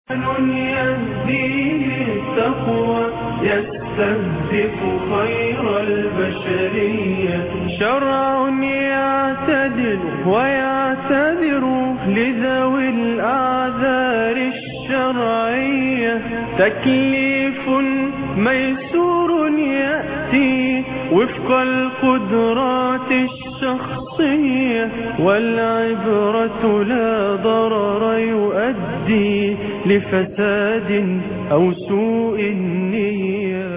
يهدي للتقوى يستهدف خير البشرية، شرع يعتدل ويعتذر لذوي الأعذار الشرعية، تكليف ميسور يأتي وفق القدرات الشخصية، والعبرة لا ضرر يؤدي لفساد أو سوء النية.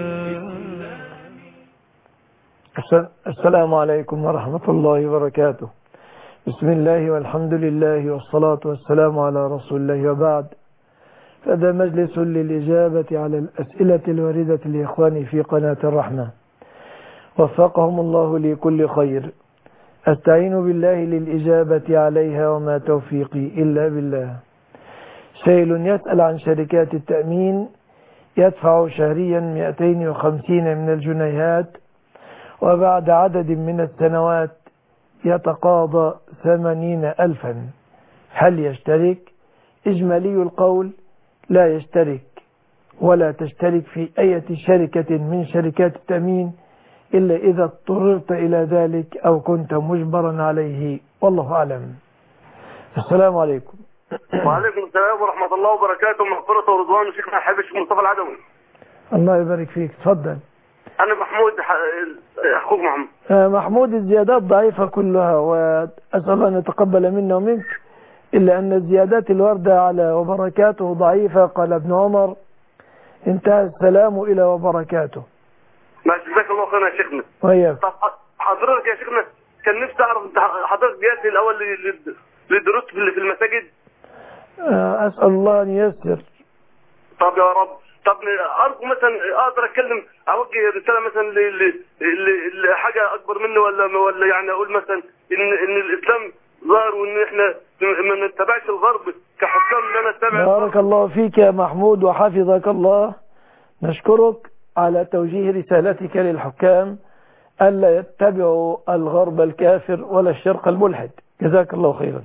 السلام عليكم ورحمة الله وبركاته. بسم الله والحمد لله والصلاة والسلام على رسول الله، وبعد، فهذا مجلس للإجابة على الأسئلة الواردة لإخواني في قناة الرحمة، وفقهم الله لكل خير. أستعين بالله للإجابة عليها وما توفيقي إلا بالله. سائل يسأل عن شركات التأمين يدفع شهريا 250 من الجنيهات، وبعد عدد من السنوات يتقاضى 80,000. هل يشترك؟ إجمالي القول: لا يشترك، ولا تشترك في أي شركة من شركات التأمين إلا إذا اضطررت إلى ذلك أو كنت مجبرا عليه، والله أعلم. السلام عليكم. وعليكم السلام ورحمة الله وبركاته. مغفرة ورضوان شيخنا الحبيب الشيخ مصطفى العدوي. الله يبارك فيك، تفضل. أنا محمود، أخوك محمود. محمود، الزيادات ضعيفة كلها، وأسأل الله أن يتقبل منا ومنك، إلا أن الزيادات الواردة على وبركاته ضعيفة. قال ابن عمر: انتهى السلام إلى وبركاته. ما جزاك الله خيرا يا شيخنا. وياك. طب حضرتك يا شيخنا، كان نفسي أعرف حضرتك جاي الأول للدروس في المساجد؟ أسأل الله أن ييسر. طب يا رب. طب أرجو مثلا أقدر أتكلم، أوجه رسالة مثلا لحاجة أكبر مني، ولا يعني أقول مثلا إن الإسلام ظاهر، وإن إحنا ما نتبعش الغرب كحكام، إن أنا أتبع. بارك الله فيك يا محمود وحفظك الله. نشكرك على توجيه رسالتك للحكام ألا يتبعوا الغرب الكافر ولا الشرق الملحد. جزاك الله خيرا.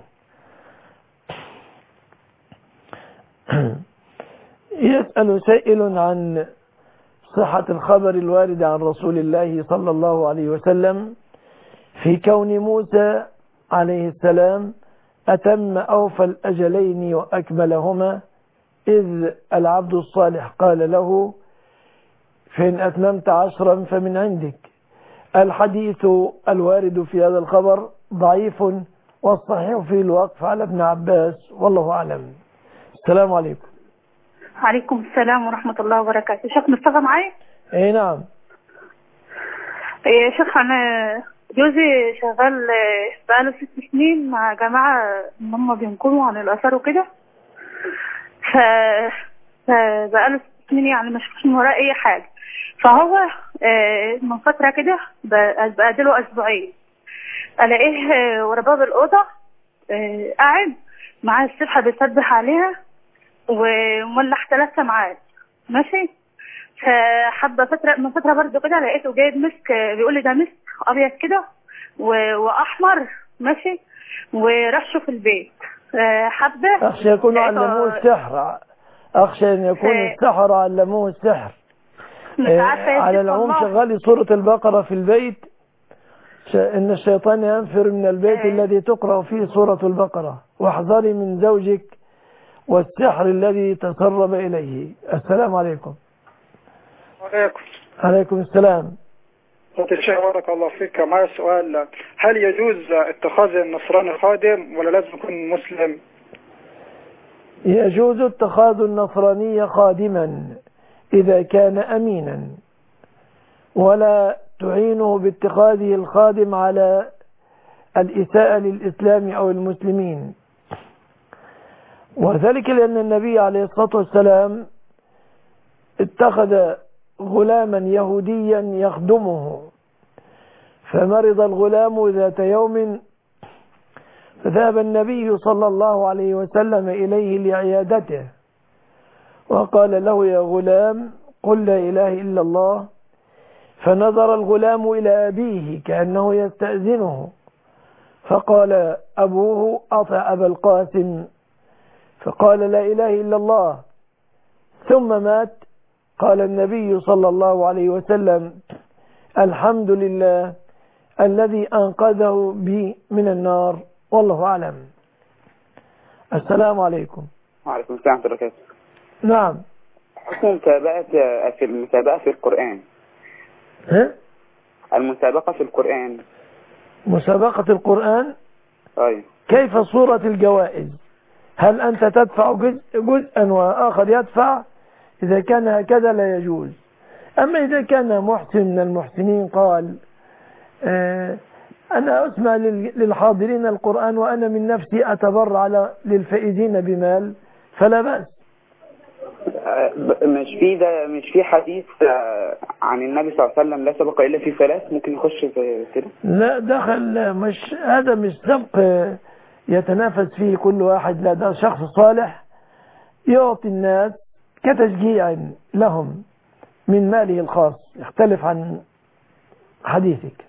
يسأل سائل عن صحة الخبر الوارد عن رسول الله صلى الله عليه وسلم في كون موسى عليه السلام أتم أوفى الأجلين وأكملهما، إذ العبد الصالح قال له: فإن أتممت 10 فمن عندك. الحديث الوارد في هذا الخبر ضعيف، والصحيح في الوقف على ابن عباس، والله أعلم. السلام عليكم. عليكم السلام ورحمة الله وبركاته. شيخ مصطفى معايا؟ اي نعم. يا شيخ، أنا جوزي شغال بقاله 6 سنين مع جماعة إن هم بينقلوا عن الآثار وكده، فبقاله 6 سنين يعني ما شفتش من وراه أي حاجة. فهو من فترة كده بقادله أسبوعين ألاقيه ورا باب الأوضة قاعد معاه السبحة بيسبح عليها ومولع 3 سماعات ماشي. فحبة من فترة برضه كده لقيته جايب مسك، بيقول لي ده مسك أبيض كده وأحمر ماشي، ورشه في البيت. حبة أخشى يكونوا علموه السحر، أخشى أن يكون السحر علموه السحر. على العموم شغالي سورة البقرة في البيت، إن الشيطان ينفر من البيت الذي تقرأ فيه سورة البقرة، واحذري من زوجك والسحر الذي تسرب إليه. السلام عليكم. وعليكم. عليكم السلام. الشيخ بارك الله فيك، معي سؤال: هل يجوز اتخاذ النصراني خادم ولا لازم يكون مسلم؟ يجوز اتخاذ النصراني خادما إذا كان أمينا، ولا تعينه باتخاذه الخادم على الإساءة للإسلام أو المسلمين، وذلك لأن النبي عليه الصلاة والسلام اتخذ غلاما يهوديا يخدمه، فمرض الغلام ذات يوم، فذهب النبي صلى الله عليه وسلم إليه لعيادته، وقال له: يا غلام، قل لا إله إلا الله. فنظر الغلام إلى أبيه كأنه يستأذنه، فقال أبوه: أطع أبا القاسم. فقال: لا إله إلا الله. ثم مات، قال النبي صلى الله عليه وسلم: الحمد لله الذي أنقذه بي من النار، والله أعلم. السلام عليكم. وعليكم السلام ورحمة الله وبركاته. نعم. حكم المسابقة في القرآن. ها؟ المسابقة في القرآن. مسابقة القرآن؟ أيوة. كيف صورة الجوائز؟ هل أنت تدفع جزءا وآخر يدفع؟ إذا كان هكذا لا يجوز. أما إذا كان محسن من المحسنين قال أنا أسمع للحاضرين القرآن وأنا من نفسي أتبرع للفائزين بمال، فلا بأس. مش في حديث عن النبي صلى الله عليه وسلم: لا سبق إلا في ثلاث؟ ممكن نخش في كده؟ لا دخل، مش هذا مش سبق يتنافس فيه كل واحد، لا ده شخص صالح يعطي الناس كتشجيع لهم من ماله الخاص، يختلف عن حديثك.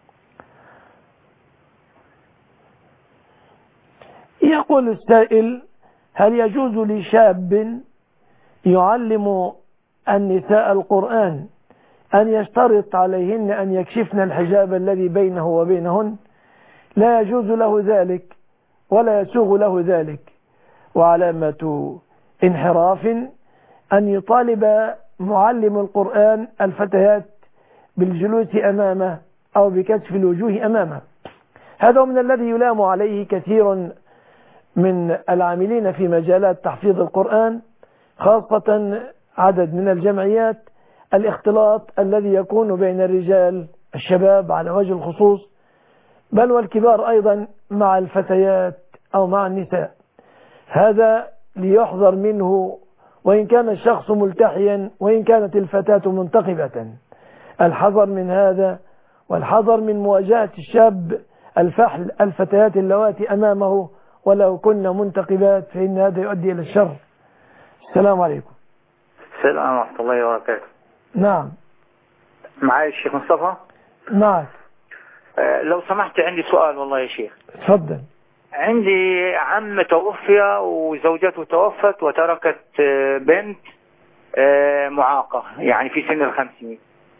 يقول السائل: هل يجوز لشاب يعلم النساء القرآن أن يشترط عليهن أن يكشفن الحجاب الذي بينه وبينهن؟ لا يجوز له ذلك ولا يسوغ له ذلك، وعلامة انحراف أن يطالب معلم القرآن الفتيات بالجلوس أمامه أو بكشف الوجوه أمامه. هذا من الذي يلام عليه كثير من العاملين في مجالات تحفيظ القرآن، خاصة عدد من الجمعيات، الاختلاط الذي يكون بين الرجال الشباب على وجه الخصوص، بل والكبار أيضا مع الفتيات أو مع النساء. هذا ليحذر منه، وإن كان الشخص ملتحيا وإن كانت الفتاة منتقبة. الحذر من هذا، والحذر من مواجهة الشاب الفحل الفتيات اللواتي أمامه ولو كنا منتقبات، فإن هذا يؤدي إلى الشر. السلام عليكم. السلام ورحمة الله وبركاته. نعم. معايا الشيخ مصطفى؟ معك. لو سمحت عندي سؤال والله يا شيخ. تفضل. عندي عم توفي وزوجته توفت وتركت بنت معاقة، يعني في سن 50،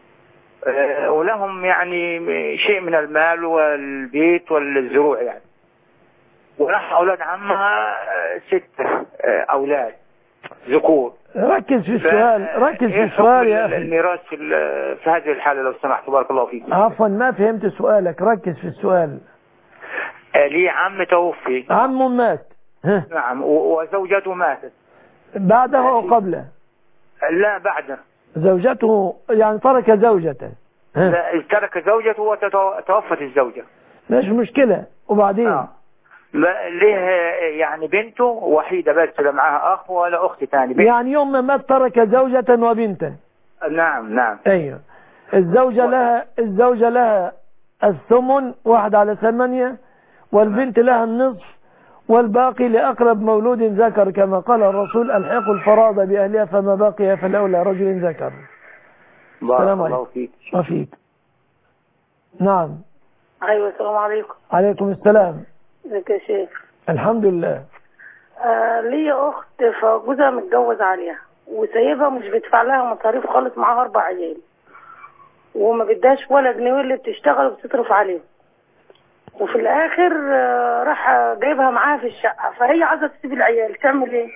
ولهم يعني شيء من المال والبيت والزروع يعني، ونحن أولاد عمها 6 أولاد ذكور. ركز في السؤال، ركز في السؤال يا أخي. الميراث في هذه الحالة لو سمحت، بارك الله فيك. عفوا ما فهمت سؤالك، ركز في السؤال. لي عم توفي. عم مات. نعم، وزوجته ماتت. بعده أو قبله؟ لا بعده. زوجته يعني ترك زوجته. لا ترك زوجته وتوفت الزوجة. مش مشكلة. وبعدين؟ ليه يعني بنته وحيدة بس، لا معها أخ ولا أخت ثاني. يعني يوم ما مات ترك زوجة وبنتا. نعم نعم. أيوه. الزوجة لها الثمن 1/8، والبنت لها النصف، والباقي لأقرب مولود ذكر، كما قال الرسول: الحقوا الفرائض بأهلها فما بقي فلأولى رجل ذكر. السلام عليكم. وفيك. نعم. أيوة السلام عليكم. عليكم السلام. ازيك يا شيخ؟ الحمد لله. ليا أخت فجوزها متجوز عليها وسايبها، مش بيدفع لها مصاريف خالص، معاها 4 عيال وما بدهاش ولا جنيه، اللي بتشتغل وبتصرف عليه، وفي الآخر راح جايبها معاها في الشقة، فهي عايزة تسيب العيال، تعمل ايه؟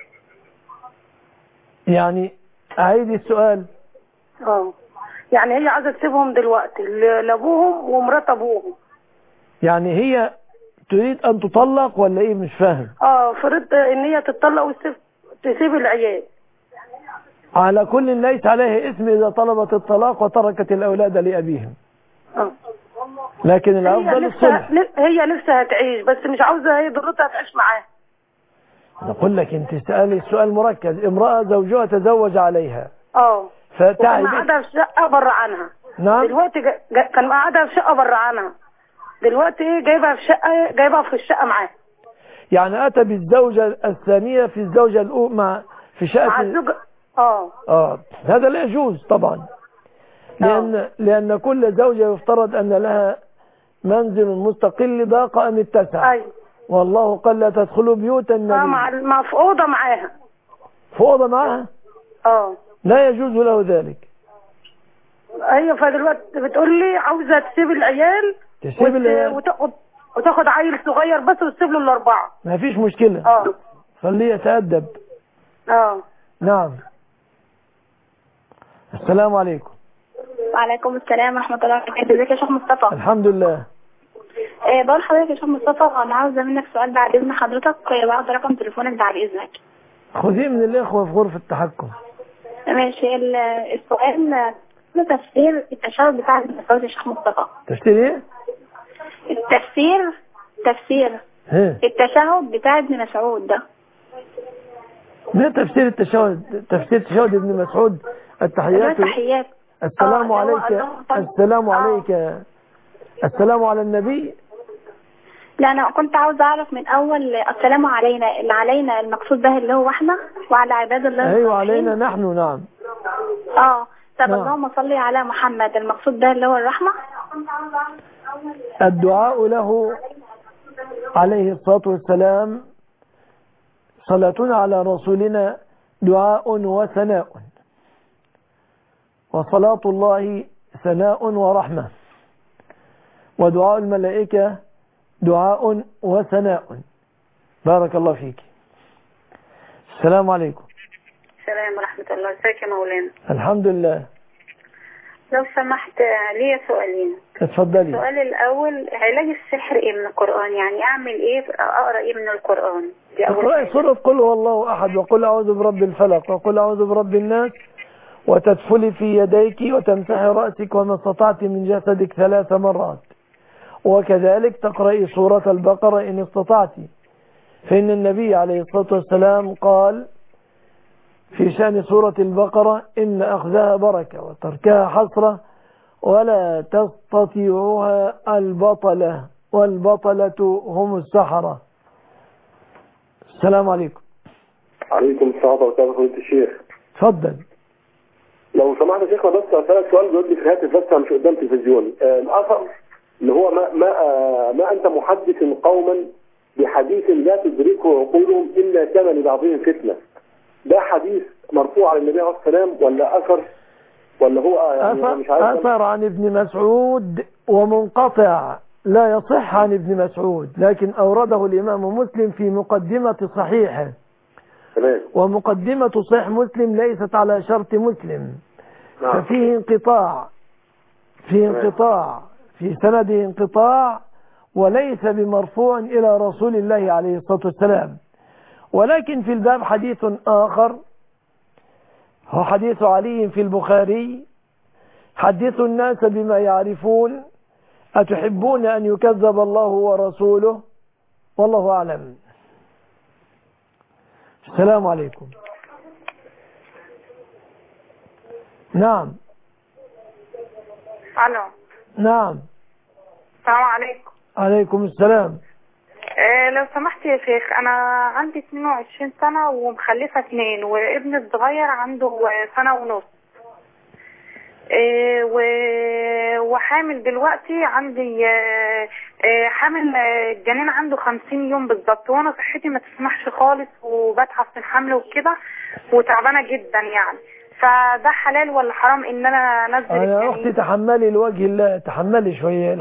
يعني أعيد السؤال. يعني هي عايزة تسيبهم دلوقتي لأبوهم ومرات أبوهم. يعني هي تريد أن تطلق ولا إيه؟ مش فاهم. فرض إن هي تطلق وتسيب العيال. على كل ليس عليه اسم إذا طلبت الطلاق وتركت الأولاد لأبيهم. لكن الأفضل الصلح. هي نفسها تعيش، بس مش عاوزة هي ضرتها تعيش معاه. نقول لك أنت سألي السؤال مركز. امرأة زوجها تزوج عليها. كان قاعدة في شقة بره عنها. نعم. دلوقتي كان قاعدة في شقة بره عنها، دلوقتي جايبها في الشقة معاه. يعني أتى بالزوجة الثانية في الزوجة الأولى في شقة مع الزوجة. هذا لا يجوز طبعا، لأن كل زوجة يفترض أن لها منزل مستقل ضاق أم اتسع. والله قال لا تدخلوا بيوت النبي. في أوضة معاها. في أوضة معاها؟ لا يجوز له ذلك. ايوه، فدلوقتي بتقول لي عاوزه تسيب العيال تسيب العيال وتاخد عيل صغير بس وتسيب له الاربعه. ما فيش مشكله. خليه يتأدب. نعم. السلام عليكم. وعليكم السلام ورحمه الله وبركاته. ازيك يا شيخ مصطفى؟ الحمد لله. بقول لحضرتك يا شيخ مصطفى، انا عاوزه منك سؤال بعد اذن حضرتك، باخد رقم تليفونك بعد اذنك. خذيه من الاخوه في غرفه التحكم. ماشي. السؤال تفسير التشهد بتاع ابن مسعود يا شيخ مصطفى. تفسير ايه؟ تفسير التشهد بتاع ابن مسعود ده. ما تفسير التشهد؟ تفسير تشهد ابن مسعود التحيات. السلام عليك. السلام عليك. السلام على النبي. لا، انا كنت عاوز اعرف من اول السلام علينا، اللي علينا المقصود به اللي هو احنا وعلى عباد الله. ايوه علينا نحن. نعم. طب اللهم صل على محمد المقصود به اللي هو الرحمة. الدعاء له عليه الصلاة والسلام، صلاتنا على رسولنا دعاء وثناء، وصلاة الله ثناء ورحمة، ودعاء الملائكة دعاء وثناء. بارك الله فيك. السلام عليكم. السلام ورحمة الله. ازيك يا مولانا؟ الحمد لله. لو سمحت لي سؤالين. اتفضلي. السؤال الأول، علاج السحر ايه من القرآن؟ يعني أعمل ايه، أقرأ ايه من القرآن؟ اقرأي سورة قل هو الله أحد، وقل أعوذ برب الفلق، وقل أعوذ برب الناس، وتدفلي في يديك وتمسحي رأسك وما استطعت من جسدك 3 مرات، وكذلك تقرأي سورة البقرة إن استطعت، فإن النبي عليه الصلاة والسلام قال في شأن سورة البقرة إن أخذها بركة وتركها حسرة ولا تستطيعها البطلة والبطلة هم السحرة. السلام عليكم. عليكم السلام ورحمة الله وبركاته. الشيخ تفضل. لو سمحت يا شيخنا بس أسألك سؤال بيقول لي في هاتف بس مش قدام تلفزيون. الأثر اللي هو ما أنت محدث قوما بحديث لا تدركه عقولهم إلا كان لبعضهم فتنة، ده حديث مرفوع على النبي عليه الصلاة والسلام ولا أثر ولا هو يعني مش عارف؟ أثر عن ابن مسعود ومنقطع لا يصح عن ابن مسعود، لكن أورده الإمام مسلم في مقدمة صحيحه. تمام. ومقدمة صحيح مسلم ليست على شرط مسلم. نعم. ففيه انقطاع، في سنده انقطاع، وليس بمرفوع إلى رسول الله عليه الصلاة والسلام. ولكن في الباب حديث آخر هو حديث علي في البخاري: حدثوا الناس بما يعرفون أتحبون أن يكذب الله ورسوله والله أعلم. السلام عليكم. نعم. الو. نعم. السلام عليكم. عليكم السلام. لو سمحت يا شيخ، انا عندي 22 سنة ومخلفة 2 وابن الصغير عنده 1.5 سنة. وحامل دلوقتي، عندي حامل الجنين عنده 50 يوم بالظبط، وانا صحتي ما تسمحش خالص وبتعب في الحمل وكده وتعبانه جدا يعني، فده حلال ولا حرام ان انا انزل الجنين؟ يا اختي تحملي لوجه الله، تحملي شويه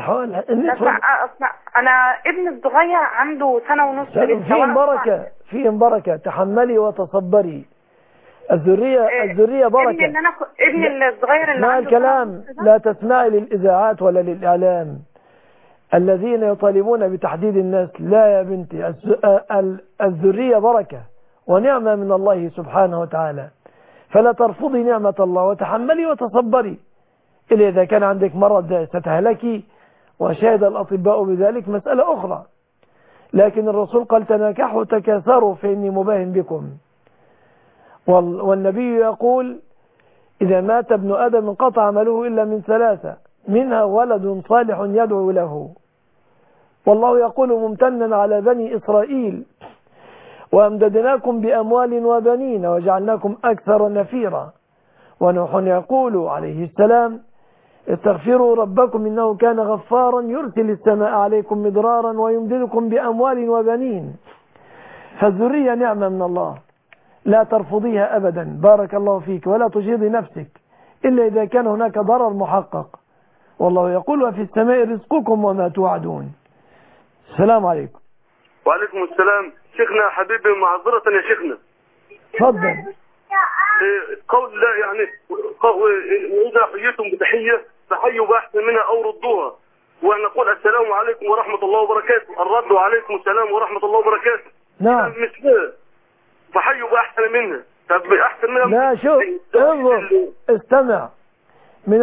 انا ابن الصغير عنده 1.5 سنة. فيهم بركه، تحملي وتصبري. الذريه بركه. ابن الصغير اللي عنده الكلام لا تسمعي للاذاعات ولا للاعلام الذين يطالبون بتحديد الناس. لا يا بنتي، الذريه بركه ونعمه من الله سبحانه وتعالى، فلا ترفضي نعمة الله وتحملي وتصبري. إلا إذا كان عندك مرض ستهلكي وشاهد الأطباء بذلك مسألة أخرى، لكن الرسول قال تناكحوا تكاثروا فإني مباهن بكم. والنبي يقول إذا مات ابن آدم انقطع عمله إلا من 3، منها ولد صالح يدعو له. والله يقول ممتنا على بني إسرائيل وأمددناكم بأموال وبنين وجعلناكم أكثر نفيرا. ونوح يقول عليه السلام استغفروا ربكم إنه كان غفارا يرسل السماء عليكم مدرارا ويمددكم بأموال وبنين. فالذرية نعمة من الله، لا ترفضيها أبدا، بارك الله فيك، ولا تجيضي نفسك إلا إذا كان هناك ضرر محقق. والله يقول وفي السماء رزقكم وما توعدون. السلام عليكم. وعليكم السلام. شيخنا حبيبي معذرة يا شيخنا. تفضل. قول لا يعني إذا حييتم بتحية فحيوا بأحسن منها أو ردوها، ونقول السلام عليكم ورحمة الله وبركاته، الرد عليكم السلام ورحمة الله وبركاته. نعم. مثلها فحيوا بأحسن منها. طب أحسن منها لا شوف انظر استمع، من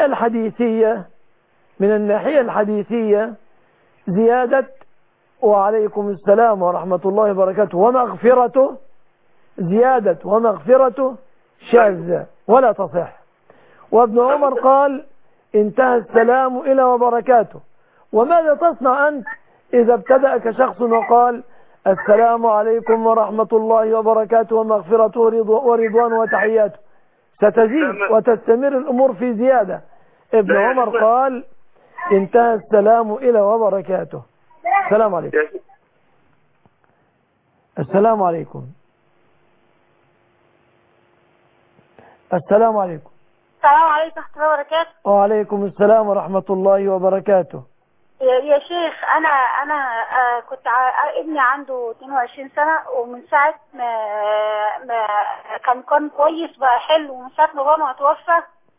الناحية الحديثية زيادة وعليكم السلام ورحمة الله وبركاته ومغفرته، زيادة ومغفرته شاذة ولا تصح. وابن عمر قال انتهى السلام إلى وبركاته. وماذا تصنع أنت إذا ابتدأك شخص وقال السلام عليكم ورحمة الله وبركاته ومغفرته ورضوان وتحياته؟ ستزيد وتستمر الأمور في زيادة. ابن عمر قال انتهى السلام إلى وبركاته. السلام عليكم. السلام عليكم. السلام عليكم. السلام عليكم ورحمة الله وبركاته. وعليكم السلام ورحمة الله وبركاته. يا شيخ أنا كنت ابني عنده 22 سنة، ومن ساعة ما كان كويس بقى حلو، ومن ساعة ما بابا توفى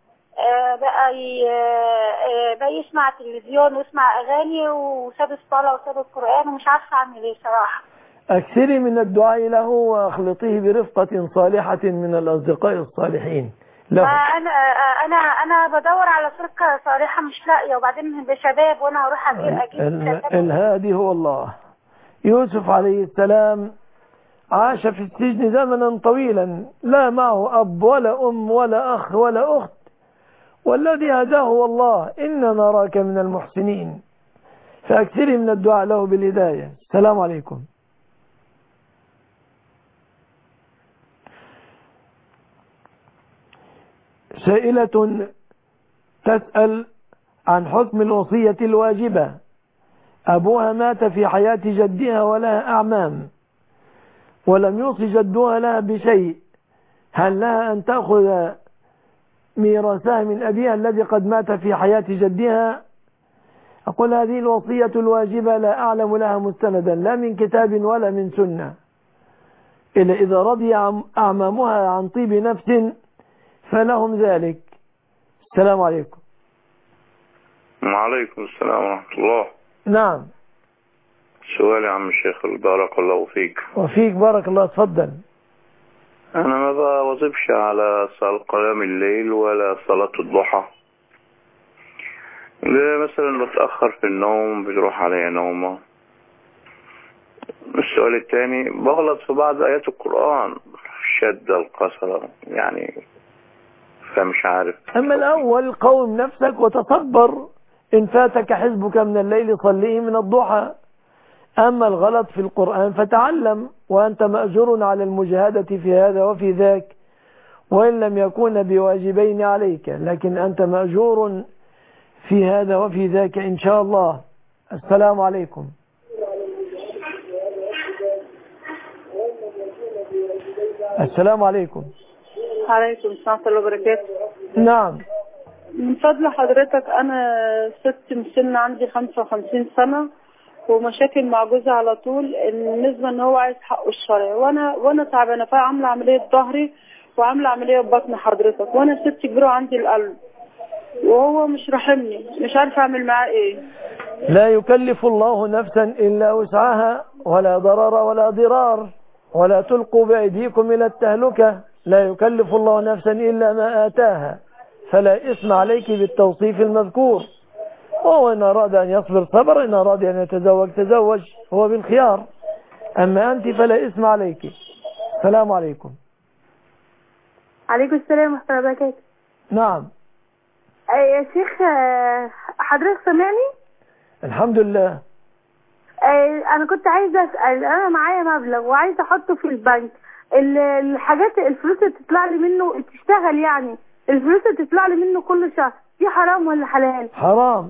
بقى يسمع تلفزيون ويسمع أغاني وساب الصلاة وساب القرآن، ومش عارفة أعمل إيه صراحة. أكثري من الدعاء له واخلطيه برفقة صالحة من الأصدقاء الصالحين له. أنا بدور على فرقة صالحة مش لاقية، وبعدين بشباب وأنا هروح أجيب الهادي هو الله. يوسف عليه السلام عاش في السجن زمنا طويلا، لا معه أب ولا أم ولا أخ ولا أخت، والذي هداه هو الله. إنا نراك من المحسنين. فأكثري من الدعاء له بالهداية. السلام عليكم. سائلة تسأل عن حكم الوصية الواجبة. أبوها مات في حياة جدها ولها أعمام، ولم يوصي جدها لها بشيء، هل لها أن تأخذ ميراثها من أبيها الذي قد مات في حياة جدها؟ أقول هذه الوصية الواجبة لا أعلم لها مستندا لا من كتاب ولا من سنة، إلا إذا رضي أعمامها عن طيب نفس فلهم ذلك. السلام عليكم. وعليكم السلام ورحمة الله. نعم. سؤال يا عم الشيخ بارك الله فيك. وفيك بارك الله. تفضل. أنا ما بواظبش على صلاة قيام الليل ولا صلاة الضحى، مثلا بتأخر في النوم بتروح عليا نومة. السؤال الثاني بغلط في بعض آيات القرآن، شد القصر يعني، فمش عارف. أما الأول قوم نفسك وتصبر، إن فاتك حزبك من الليل صليه من الضحى. أما الغلط في القرآن فتعلم، وأنت مأجور على المجاهدة في هذا وفي ذاك، وإن لم يكون بواجبين عليك، لكن أنت مأجور في هذا وفي ذاك إن شاء الله. السلام عليكم. السلام عليكم. عليكم السلام ورحمة الله وبركاته. نعم. من فضل حضرتك أنا ست مسن عندي 55 سنة، ومشاكل مع جوزي على طول، بالنسبة ان هو عايز حقه الشرعي، وانا تعبانة، فعاملة عملية ظهري وعاملة عملية بطن حضرتك، وانا ست كبيرة عندي القلب، وهو مش راحمني، مش عارفة اعمل معاه ايه. لا يكلف الله نفسا الا وسعها، ولا ضرر ولا ضرار، ولا تلقوا بأيديكم الى التهلكة. لا يكلف الله نفسا الا ما آتاها، فلا إثم عليك بالتوصيف المذكور. وهو إن أراد أن يصبر صبر، إن أراد أن يتزوج تزوج، هو بالخيار. أما أنت فلا إثم عليك. السلام عليكم. عليكم السلام ورحمة الله وبركاته. نعم. يا شيخ حضرتك سامعني؟ الحمد لله. أنا كنت عايزة أسأل، أنا معايا مبلغ وعايزة أحطه في البنك، الحاجات الفلوس اللي تطلع لي منه تشتغل، يعني الفلوس اللي تطلع لي منه كل شهر دي حرام ولا حلال؟ حرام.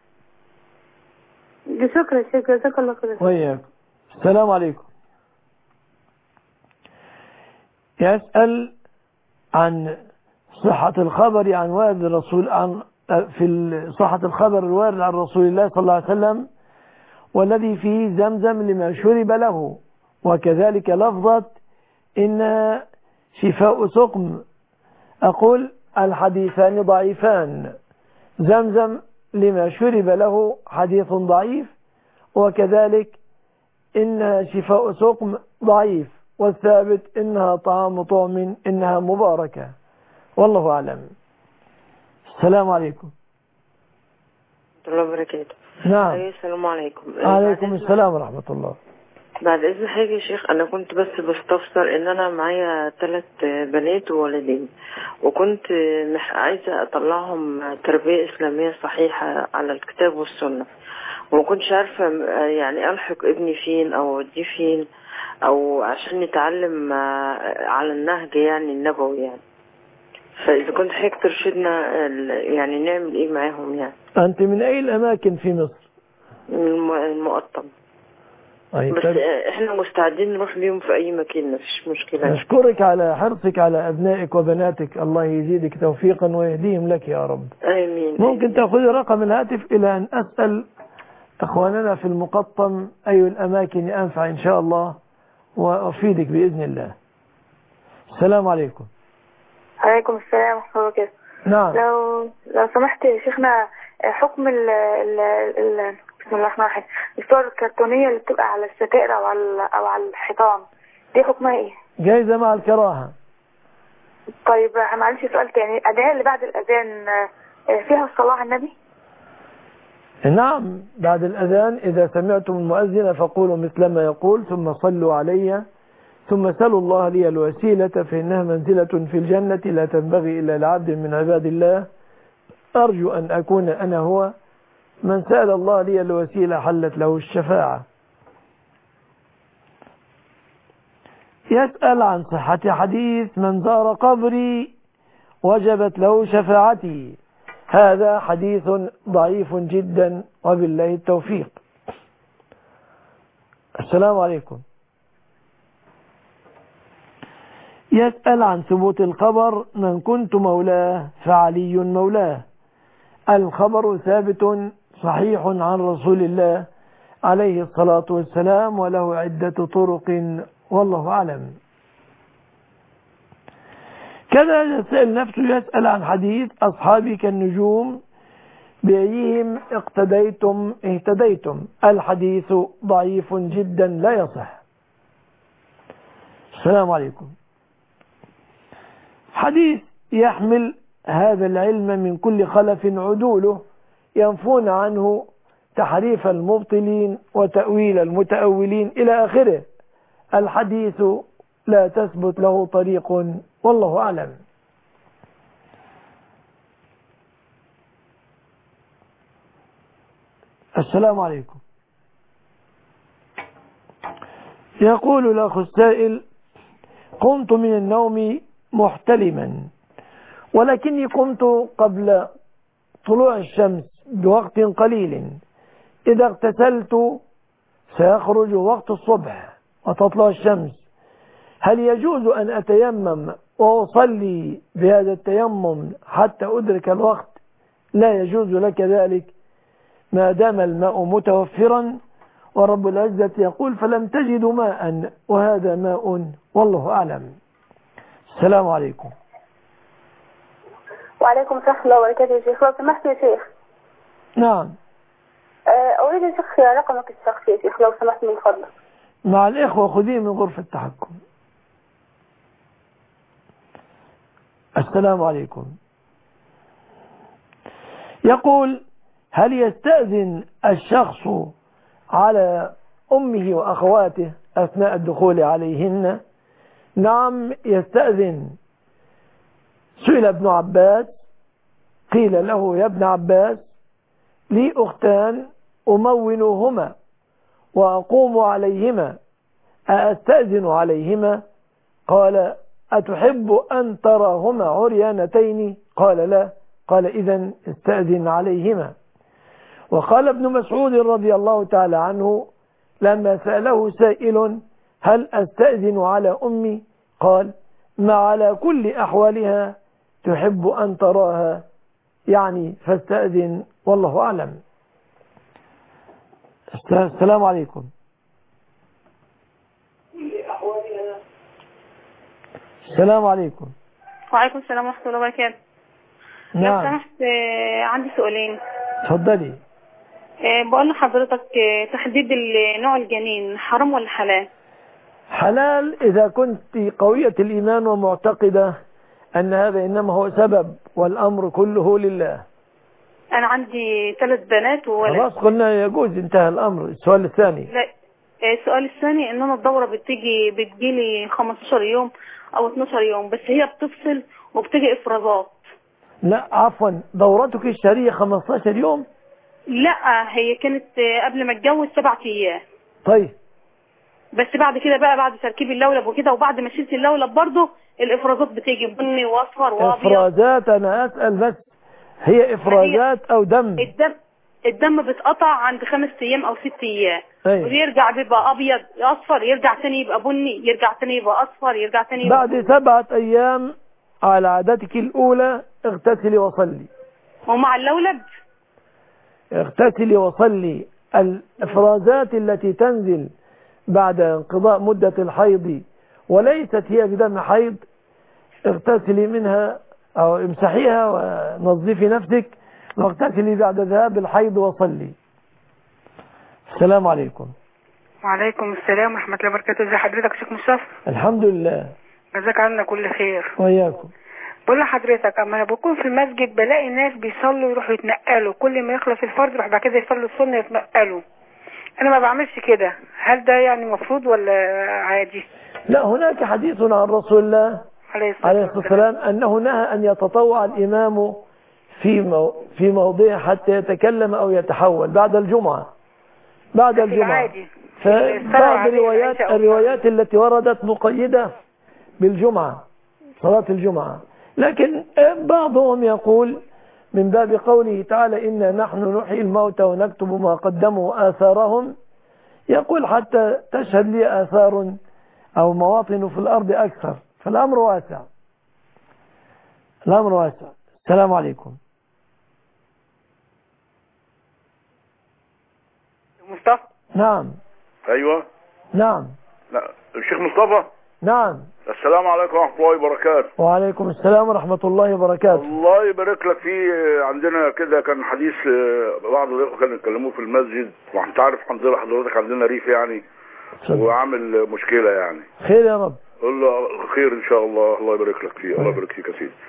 شكرا جزاك الله خير. وياك. السلام عليكم. يسأل عن صحة الخبر عن وارد الرسول في صحة الخبر الوارد عن رسول الله صلى الله عليه وسلم والذي فيه زمزم لما شرب له، وكذلك لفظة إنها شفاء سقم. أقول الحديثان ضعيفان، زمزم لما شرب له حديث ضعيف، وكذلك إنها شفاء سقم ضعيف، والثابت إنها طعام طعم إنها مباركة، والله أعلم. السلام عليكم. ورحمة الله وبركاته. نعم. أيوة السلام عليكم. عليكم السلام ورحمة الله. بعد إذن حاجة يا شيخ، أنا كنت بس بستفسر إن أنا معايا 3 بنات وولدين، وكنت عايزة أطلعهم تربية إسلامية صحيحة على الكتاب والسنة، وما كنتش عارفة يعني ألحق ابني فين أو أوديه فين، أو عشان يتعلم على النهج يعني النبوي يعني. فإذا كنت حضرتك ترشدنا يعني نعمل إيه معاهم يعني. أنت من أي الأماكن في مصر؟ من المقطم. بس احنا مستعدين نروح بيهم في اي مكان، مفيش مشكلة. نشكرك على حرصك على ابنائك وبناتك، الله يزيدك توفيقا ويهديهم لك يا رب. امين. ممكن تأخذ رقم الهاتف الى ان اسأل اخواننا في المقطم اي الاماكن انفع ان شاء الله وافيدك باذن الله. السلام عليكم. عليكم السلام ورحمة الله وبركاته. نعم. لو سمحت يا شيخنا، حكم بسم الله الرحمن الرحيم، الصور الكرتونية اللي بتبقى على الستائر أو على الحيطان دي حكمها إيه؟ جايزة مع الكراهة. طيب معلش سؤال تاني، الأدعية اللي بعد الأذان فيها الصلاة على النبي؟ نعم، بعد الأذان إذا سمعتم المؤذن فقولوا مثل ما يقول ثم صلوا علي ثم سلوا الله لي الوسيلة فإنها منزلة في الجنة لا تنبغي إلا لعبد من عباد الله أرجو أن أكون أنا هو من سأل الله لي الوسيلة حلت له الشفاعة. يسأل عن صحة حديث من زار قبري وجبت له شفاعتي، هذا حديث ضعيف جدا وبالله التوفيق. السلام عليكم. يسأل عن ثبوت الخبر من كنت مولاه فعلي مولاه، الخبر ثابت صحيح عن رسول الله عليه الصلاة والسلام وله عدة طرق والله أعلم. كذا يسأل نفسه يسأل عن حديث أصحابي كالنجوم بأيهم اقتديتم اهتديتم، الحديث ضعيف جدا لا يصح. السلام عليكم. حديث يحمل هذا العلم من كل خلف عدوله ينفون عنه تحريف المبطلين وتأويل المتأولين إلى آخره، الحديث لا تثبت له طريق والله أعلم. السلام عليكم. يقول الأخ السائل: قمت من النوم محتلما ولكني قمت قبل طلوع الشمس بوقت قليل، إذا اغتسلت سيخرج وقت الصبح وتطلع الشمس، هل يجوز أن أتيمم وأصلي بهذا التيمم حتى أدرك الوقت؟ لا يجوز لك ذلك ما دام الماء متوفرا، ورب العزة يقول فلم تجدوا ماء وهذا ماء والله أعلم. السلام عليكم. وعليكم السلام ورحمة الله وبركاته يا شيخ. لو سمحت يا شيخ. نعم. أريد يا شيخ رقمك الشخصي يا شيخ لو سمحت من فضلك. مع الإخوة خذيه من غرفة التحكم. السلام عليكم. يقول: هل يستأذن الشخص على أمه وأخواته أثناء الدخول عليهن؟ نعم يستأذن. سئل ابن عباس قيل له: يا ابن عباس لي أختان أمونهما وأقوم عليهما أستأذن عليهما؟ قال: أتحب أن تراهما عريانتين؟ قال: لا. قال: إذن استأذن عليهما. وقال ابن مسعود رضي الله تعالى عنه لما سأله سائل: هل أستأذن على أمي؟ قال: ما على كل أحوالها تحب أن تراها، يعني فاستأذن والله أعلم. السلام عليكم. السلام عليكم. وعليكم السلام ورحمة الله وبركاته. نعم. لو سمحت عندي سؤالين. اتفضلي. بقول لحضرتك تحديد نوع الجنين حرام ولا حلال؟ حلال إذا كنت قوية الإيمان ومعتقدة أن هذا إنما هو سبب والأمر كله لله. أنا عندي 3 بنات وولد. خلاص قلنا يجوز، انتهى الأمر. السؤال الثاني. لا، السؤال الثاني إن أنا الدورة بتجيلي 15 يوم أو 12 يوم، بس هي بتفصل وبتجي إفرازات. لا عفوا، دورتك الشهرية 15 يوم؟ لا، هي كانت قبل ما اتجوز 7 أيام. طيب. بس بعد كده بقى بعد تركيب اللولب وكده وبعد ما شلت اللولب برضه الإفرازات بتيجي بني وأصفر وأبيض. إفرازات؟ أنا أسأل بس، هي إفرازات أو دم؟ الدم بتقطع عند 5 أيام أو 6 أيام. أيه. ويرجع بيبقى أبيض أصفر، يرجع تاني يبقى بني، يرجع تاني يبقى أصفر، يرجع تاني يبقى بعد 7 أيام على عادتك الأولى اغتسلي وصلي. ومع اللولب اغتسلي وصلي. الإفرازات التي تنزل بعد انقضاء مدة الحيض وليست هي بدم حيض اغتسلي منها أو امسحيها ونظفي نفسك واغتسلي بعد ذهاب الحيض وصلي. السلام عليكم. وعليكم السلام ورحمة الله وبركاته. ازي حضرتك يا شيخ مصطفى؟ الحمد لله. جزاك عنا كل خير. وإياكم. بقول لحضرتك اما انا بكون في المسجد بلاقي ناس بيصلوا يروحوا يتنقلوا، كل ما يخلص الفرض يروح بعد كده يصلوا السنة يتنقلوا. انا ما بعملش كده، هل ده يعني مفروض ولا عادي؟ لا، هناك حديث عن رسول الله عليه الصلاة والسلام أنه نهى أن يتطوع الإمام في موضعه حتى يتكلم أو يتحول بعد الجمعة. بعد الجمعة. فبعض الروايات التي وردت مقيدة بالجمعة، صلاة الجمعة، لكن بعضهم يقول من باب قوله تعالى إنا نحن نحيي الموتى ونكتب ما قدموا وآثارهم، يقول حتى تشهد لي آثار أو مواطن في الأرض أكثر. فالأمر واسع. الأمر واسع. السلام عليكم. مصطفى. نعم. أيوة. نعم. لا. الشيخ مصطفى. نعم. السلام عليكم ورحمة الله وبركاته. وعليكم السلام ورحمة الله وبركاته. الله يبارك لك. في عندنا كده كان حديث بعض الإخوة كانوا يتكلموه في المسجد، وانت عارف حضرتك عندنا ريف يعني وعامل مشكلة يعني. خير يا رب. قول له خير إن شاء الله. الله يبارك لك فيه. الله يبارك فيك يا سيدي.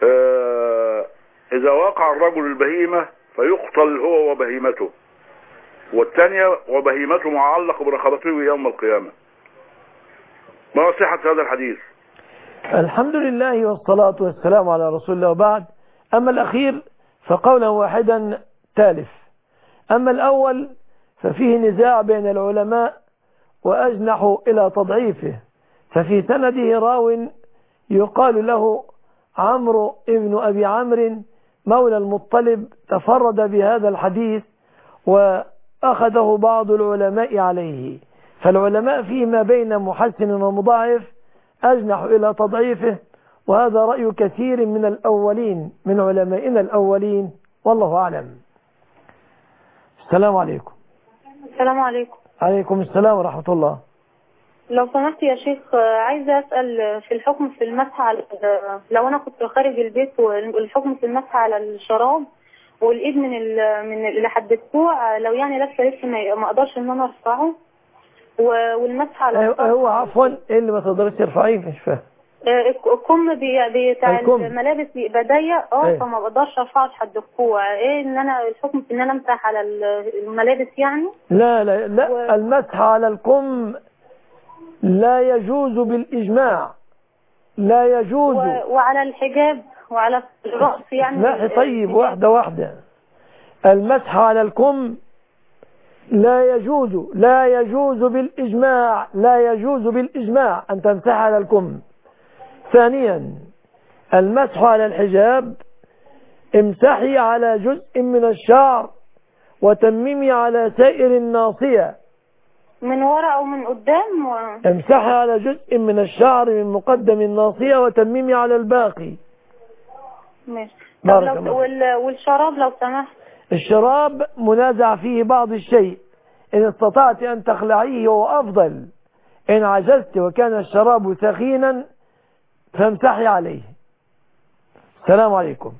إذا وقع الرجل البهيمة فيقتل هو وبهيمته، والثانية وبهيمته معلق برقبته يوم القيامة. ما صحة هذا الحديث؟ الحمد لله والصلاة والسلام على رسول الله. وبعد، أما الأخير فقولا واحدا تالف. أما الأول ففيه نزاع بين العلماء وأجنح إلى تضعيفه. ففي سنده راو يقال له عمرو ابن أبي عمرو مولى المطلب تفرد بهذا الحديث وأخذه بعض العلماء عليه. فالعلماء فيما بين محسن ومضاعف أجنح إلى تضعيفه، وهذا رأي كثير من الأولين من علمائنا الأولين، والله أعلم. السلام عليكم. السلام عليكم. عليكم السلام ورحمة الله. لو سمحت يا شيخ، عايزة أسأل في الحكم في المسح على لو أنا كنت خارج البيت، والحكم في المسح على الشراب والإيد من اللي حد الكوع، لو يعني لابسة لبس ما أقدرش إن أنا أرفعه، والمسح على هو عفوا إيه اللي ما تقدرش ترفعيه؟ مش فاهم. الكم بتاع الملابس بيبقى ضيق فما بقدرش ارفعه لحد الكوع. ايه ان انا الحكم في ان انا امسح على الملابس يعني؟ لا لا لا، المسح على الكم لا يجوز بالإجماع، لا يجوز. وعلى الحجاب وعلى الرأس يعني. لا طيب، واحدة واحدة. المسح على الكم لا يجوز، لا يجوز بالإجماع، لا يجوز بالإجماع أن تمسح على الكم. ثانيا، المسح على الحجاب امسحي على جزء من الشعر وتممي على سائر الناصية من ورا او من قدام امسحي على جزء من الشعر من مقدم الناصية وتميمي على الباقي. ماشي. بارك طب الله. والشراب لو سمحت. الشراب منازع فيه بعض الشيء، إن استطعت أن تخلعيه هو أفضل، إن عجزت وكان الشراب ثخينا فامسحي عليه. السلام عليكم.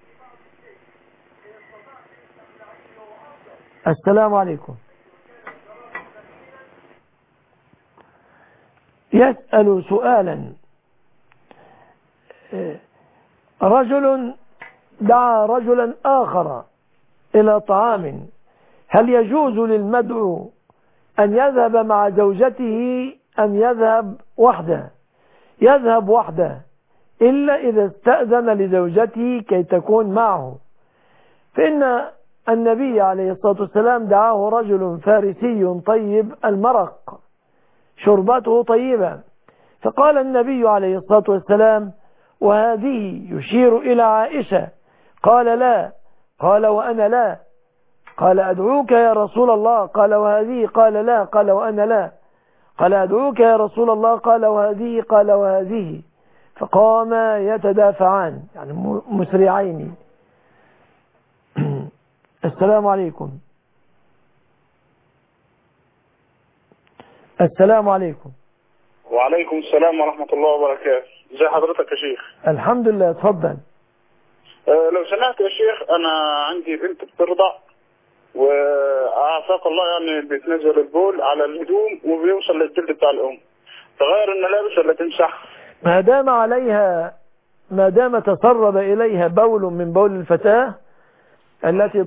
السلام عليكم. يسأل سؤالا: رجل دعا رجلا آخر إلى طعام، هل يجوز للمدعو أن يذهب مع زوجته أم يذهب وحده؟ يذهب وحده إلا إذا استأذن لزوجته كي تكون معه، فإن النبي عليه الصلاة والسلام دعاه رجل فارسي طيب المرق، شربته طيبة، فقال النبي عليه الصلاة والسلام: وهذه، يشير إلى عائشة. قال: لا. قال: وأنا لا. قال: أدعوك يا رسول الله. قال: وهذه. قال: لا. قال: وأنا لا. قال: أدعوك يا رسول الله. قال: وهذه. قال: وهذه. فقاما يتدافعان، يعني مسرعين. السلام عليكم. السلام عليكم. وعليكم السلام ورحمة الله وبركاته. ازي حضرتك يا شيخ؟ الحمد لله. اتفضل. لو سمحت يا شيخ، انا عندي بنت بترضع، واعافاك الله يعني بتنزل البول على الهدوم وبيوصل للجلد بتاع الام، تغير الملابس ولا تمسح؟ ما دام تسرب اليها بول من بول الفتاة التي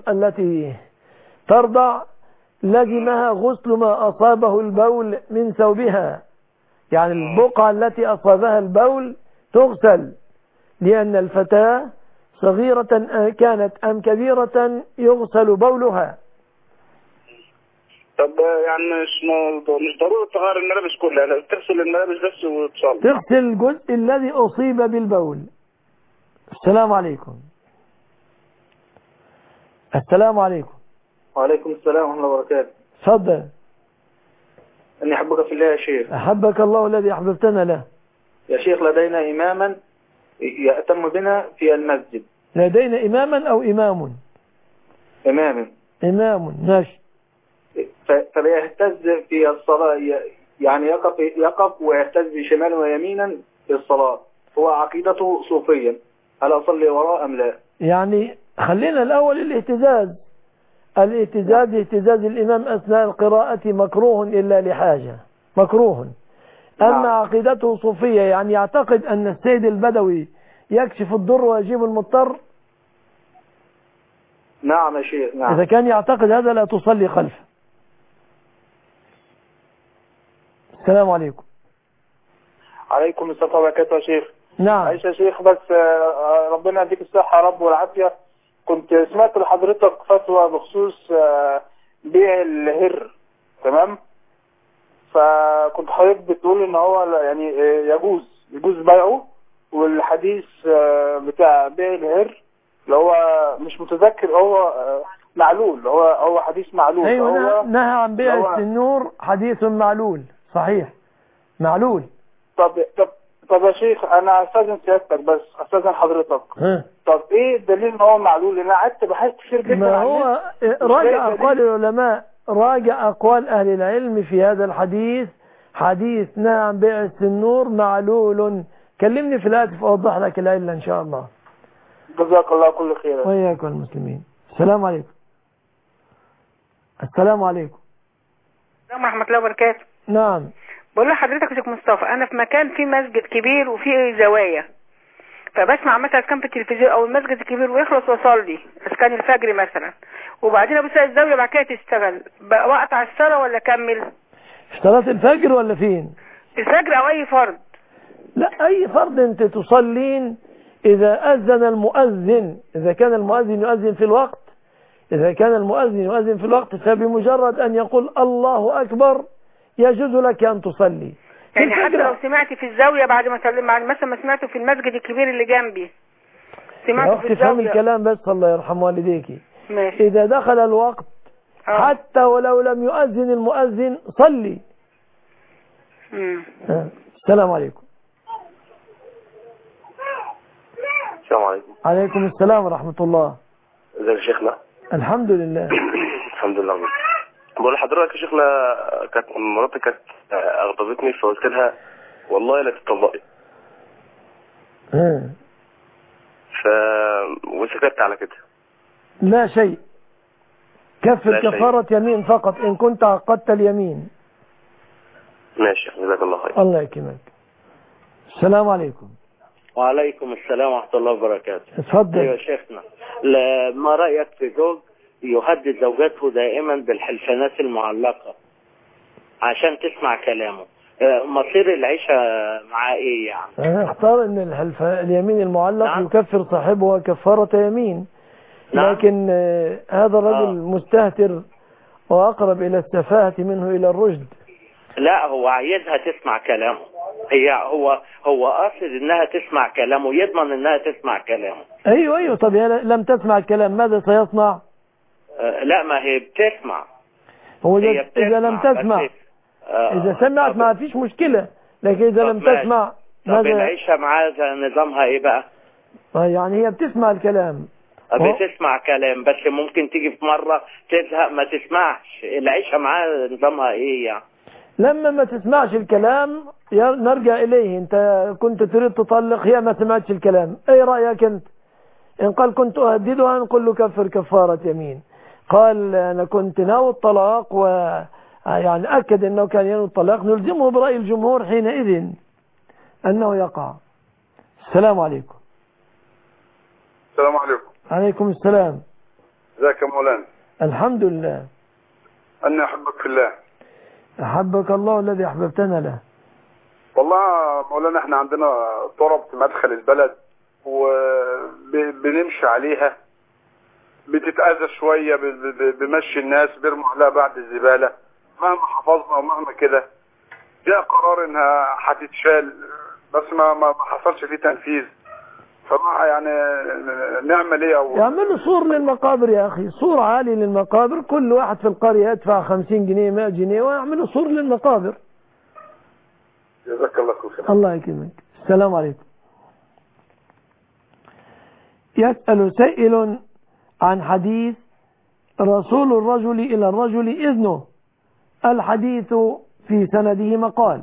ترضع لزمها غسل ما أصابه البول من ثوبها، يعني البقعة التي أصابها البول تغسل، لأن الفتاة صغيرة كانت أم كبيرة يغسل بولها. طب يعني مش ضروري تغير الملابس كلها، لا تغسل الملابس بس وتصلي. تغسل الجزء الذي أصيب بالبول. السلام عليكم. السلام عليكم. وعليكم السلام ورحمة الله وبركاته. تفضل. أني أحبك في الله يا شيخ. أحبك الله الذي أحببتنا له. يا شيخ، لدينا إماما يأتم بنا في المسجد. لدينا إماما أو إمام؟ إمام. ماشي. فيهتز في الصلاة، يعني يقف ويهتز بشمالا ويمينا في الصلاة، هو عقيدته صوفيا، هل أصلي وراء أم لا؟ يعني خلينا الأول الاهتزاز اهتزاز الإمام أثناء القراءة مكروه إلا لحاجة، مكروه. أما عقيدته صوفية، يعني يعتقد أن السيد البدوي يكشف الضر ويجيب المضطر. نعم يا شيخ. نعم. إذا كان يعتقد هذا لا تصلي خلفه. السلام عليكم. عليكم السلام وبركاته يا شيخ. نعم. عايش يا شيخ، بس ربنا يديك الصحة يا رب والعافية. كنت سمعت لحضرتك فتوى بخصوص بيع الهر، تمام؟ فكنت حضرتك بتقول ان هو يعني يجوز بيعه، والحديث بتاع بيع الهر اللي هو مش متذكر، هو معلول، هو حديث معلول. ايوه، نهى عن بيع السنور، حديث معلول، صحيح، معلول. طب يا شيخ، انا استاذن سيادتك، بس استاذن حضرتك. طب ايه الدليل ان هو معلول؟ لان انا قعدت بحث كتير جدا. ما هو راجع اقوال العلماء، راجع اقوال اهل العلم في هذا الحديث. حديث نهى عن بيع السنور معلول. كلمني في الهاتف اوضح لك العله ان شاء الله. جزاك الله كل خير. وإياكم المسلمين. السلام عليكم. السلام عليكم. السلام ورحمة الله وبركاته. نعم. بقول لحضرتك يا شيخ مصطفى، أنا في مكان فيه مسجد كبير وفيه زوايا، فبسمع مثلا كان في التلفزيون أو المسجد الكبير ويخلص وأصلي، بس كان الفجر مثلا، وبعدين أبص الزاوية بعد كده تشتغل، وأقطع الصلاة ولا أكمل؟ اشتغلت الفجر ولا فين؟ الفجر أو أي فرض؟ لا، أي فرض أنت تصلين إذا أذن المؤذن، إذا كان المؤذن يؤذن في الوقت، فبمجرد أن يقول الله أكبر يجوز لك أن تصلي. يعني حتى لو سمعت في الزاوية بعد ما مثلا ما سمعته في المسجد الكبير اللي جنبي، سمعته في الزاوية. تفهم الكلام بس، الله يرحم والديك. ماشي. إذا دخل الوقت حتى ولو لم يؤذن المؤذن صلي. السلام عليكم. السلام عليكم. عليكم السلام ورحمة الله. ازيك يا شيخنا؟ الحمد لله. الحمد لله. بقول لحضرتك يا شيخنا، كانت مراتي كانت اغضبتني فقلت لها والله لا تطلقي. وسكت على كده. لا شيء، كفر كفارة يمين فقط إن كنت عقدت اليمين. ماشي، جزاك الله خير. الله يكرمك. السلام عليكم. وعليكم السلام ورحمة الله وبركاته. اتفضل. ايوه يا شيخنا، ما رأيك في زوج يهدد زوجته دائما بالحلفانات المعلقة عشان تسمع كلامه؟ مصير العيشة معاه ايه يعني؟ انا اختار ان اليمين المعلق نعم. يكفر صاحبه كفارة يمين. نعم. لكن هذا الرجل مستهتر واقرب الى السفاهة منه الى الرشد. لا، هو عايزها تسمع كلامه. هو قاصد انها تسمع كلامه، يضمن انها تسمع كلامه. ايوه طب هي لم تسمع الكلام ماذا سيصنع؟ لا، ما هي بتسمع. هي بتسمع اذا لم تسمع اذا سمعت ما فيش مشكلة، لكن اذا لم تسمع طب العيشة معاه نظامها ايه بقى؟ يعني هي بتسمع الكلام، بتسمع كلام، بس ممكن تيجي في مرة تزهق ما تسمعش. العيشة معاه نظامها ايه يعني؟ لما ما تسمعش الكلام نرجع إليه. أنت كنت تريد تطلق، هي ما سمعتش الكلام، أي رأيك أنت؟ إن قال كنت أهددها نقول له كفر كفارة يمين. قال أنا كنت ناوي الطلاق يعني أكد أنه كان ينوي الطلاق، نلزمه برأي الجمهور حينئذ أنه يقع. السلام عليكم. السلام عليكم. عليكم السلام. ازيك يا مولانا؟ الحمد لله. أنا أحبك في الله. أحبك الله الذي أحببتنا له. والله مولانا احنا عندنا تراب في مدخل البلد وبنمشي عليها، بتتأذى شوية بمشي الناس، بيرموا عليها بعد الزبالة. مهما حفظنا ومهما كده جاء قرار انها هتتشال، بس ما حصلش فيه تنفيذ. فما يعني نعمل ايه؟ او يعملوا سور للمقابر يا اخي، سور عالي للمقابر، كل واحد في القرية يدفع 50 جنيه 100 جنيه ويعملوا سور للمقابر. جزاك الله خير. الله يكرمك. السلام عليكم. يسأل سائل عن حديث رسول الرجل إلى الرجل إذنه، الحديث في سنده مقال.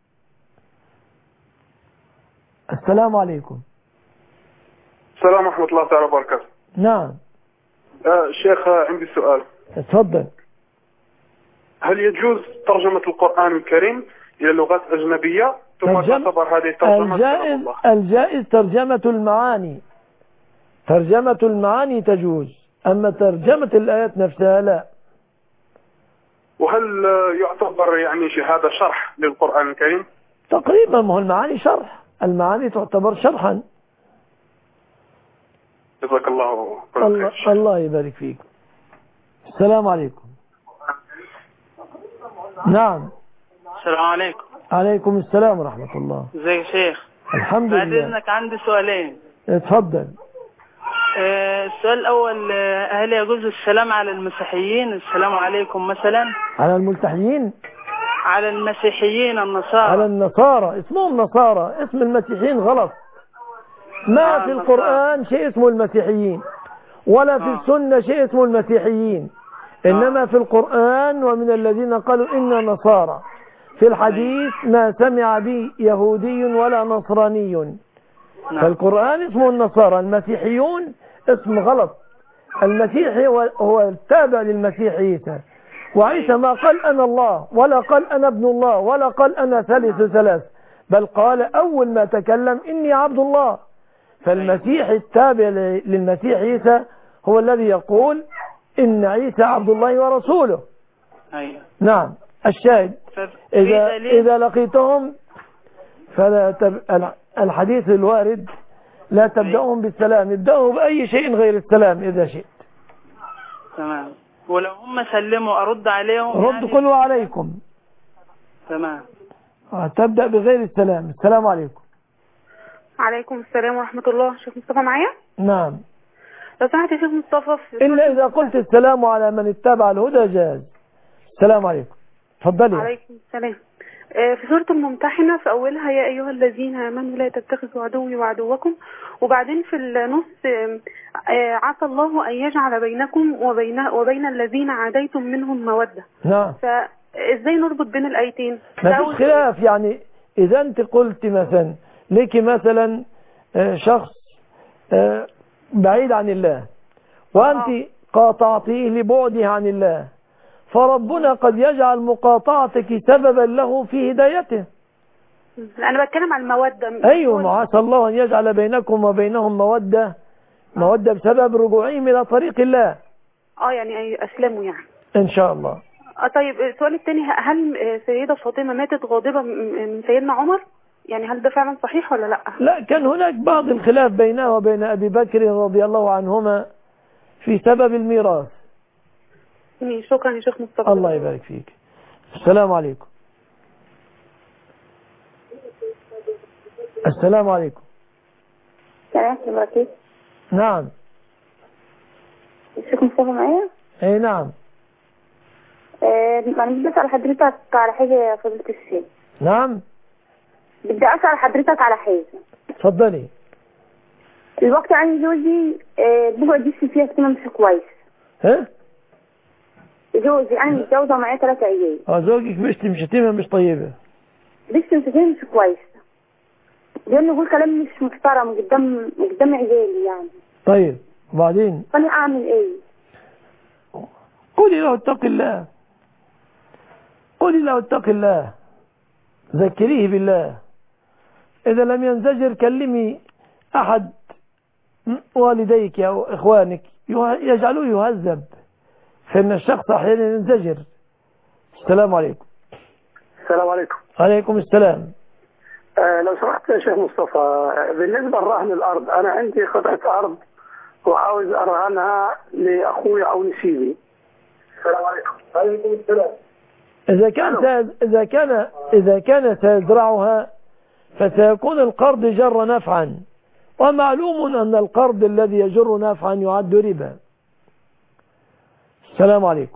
السلام عليكم. السلام ورحمة الله تعالى وبركاته. نعم. شيخ عندي سؤال. اتفضل. هل يجوز ترجمة القرآن الكريم إلى لغات أجنبية ثم تعتبر هذه الترجمة كلام الله؟ الجائز ترجمة المعاني. ترجمة المعاني تجوز، أما ترجمة الآيات نفسها لا. وهل يعتبر يعني هذا شرح للقرآن الكريم؟ تقريبا، ما هو المعاني شرح، المعاني تعتبر شرحا. جزاك الله خير. الله يبارك فيك. السلام عليكم. نعم. السلام عليكم. عليكم السلام ورحمة الله. ازيك يا شيخ؟ الحمد لله. بعد اذنك عندي سؤالين. اتفضل. السؤال الأول، هل يجوز السلام على المسيحيين؟ السلام عليكم مثلا. على الملتحيين؟ على المسيحيين النصارى. على النصارى، اسمهم نصارى، اسم المسيحيين غلط. ما في القرآن شيء اسمه المسيحيين، ولا في السنة شيء اسمه المسيحيين، إنما في القرآن ومن الذين قالوا إنا نصارى. في الحديث ما سمع به يهودي ولا نصراني. فالقرآن اسمه النصارى، المسيحيون اسم غلط. المسيحي هو التابع للمسيح عيسى، وعيسى ما قال أنا الله، ولا قال أنا ابن الله، ولا قال أنا ثالث ثلاث، بل قال أول ما تكلم إني عبد الله. فالمسيح التابع للمسيح عيسى هو الذي يقول إن عيسى عبد الله ورسوله. أيوة. نعم. الشاهد إذا لقيتهم فلا الحديث الوارد لا تبدأهم بالسلام، ابدأوا بأي شيء غير السلام إذا شئت. تمام. ولو هم سلموا أرد عليهم؟ رد قل وعليكم. تمام. تبدأ بغير السلام. السلام عليكم. عليكم السلام ورحمة الله. شيخ مصطفى معايا؟ نعم. لو سمحت يا شيخ مصطفى إلا إذا قلت السلام على من اتبع الهدى جاز. السلام عليكم. اتفضلي. عليكم السلام. في سورة الممتحنة في أولها يا أيها الذين آمنوا لا تتخذوا عدوي وعدوكم، وبعدين في النص عسى الله أن يجعل بينكم وبين الذين عاديتم منهم مودة. نعم. فإزاي نربط بين الآيتين؟ ما فيش خلاف. يعني إذا أنت قلت مثلا لك مثلا شخص بعيد عن الله وأنت قاطعتيه لبعده عن الله، فربنا قد يجعل مقاطعتك سببا له في هدايته. أنا بتكلم عن المودة. أيوة، عسى الله أن يجعل بينكم وبينهم مودة بسبب رجوعهم إلى طريق الله. يعني أسلموا يعني إن شاء الله. طيب السؤال الثاني، هل سيدة فاطمة ماتت غاضبة من سيدنا عمر؟ يعني هل ده فعلا صحيح ولا لا؟ لا، كان هناك بعض الخلاف بينها وبين أبي بكر رضي الله عنهما في سبب الميراث. شكرا يا شيخ مصطفى. الله يبارك فيك. السلام عليكم. السلام عليكم. السلام عليكم. نعم. الشيخ مصطفى معايا؟ اي نعم. أنا بدي أسأل حضرتك على حاجة يا فضيلة الشيخ. نعم. بدي أسأل حضرتك على حاجة. اتفضلي. الوقت عندي زوجي بيقعد يشتم فيها كلمة مش كويس. ها؟ زوجي أنا متجوزة معايا 3 عيال. زوجك بيشتم شتيمة مش طيبة. بيشتم شتيمة مش كويس. يقول كلام مش محترم قدام عيالي يعني. طيب وبعدين؟ فأنا أعمل إيه؟ قولي له اتق الله. قولي له اتق الله. ذكريه بالله. إذا لم ينزجر كلمي أحد والديك أو إخوانك يجعلوه يهذب، فإن الشخص أحيانا ينزجر. السلام عليكم. السلام عليكم. عليكم السلام. لو سمحت يا شيخ مصطفى، بالنسبة لرهن الأرض، أنا عندي قطعة أرض وعاوز أرهنها لأخوي أو نسيبي. السلام عليكم. عليكم السلام. إذا كان سيزرعها فسيكون القرض جر نفعا، ومعلوم أن القرض الذي يجر نفعا يعد ربا. السلام عليكم.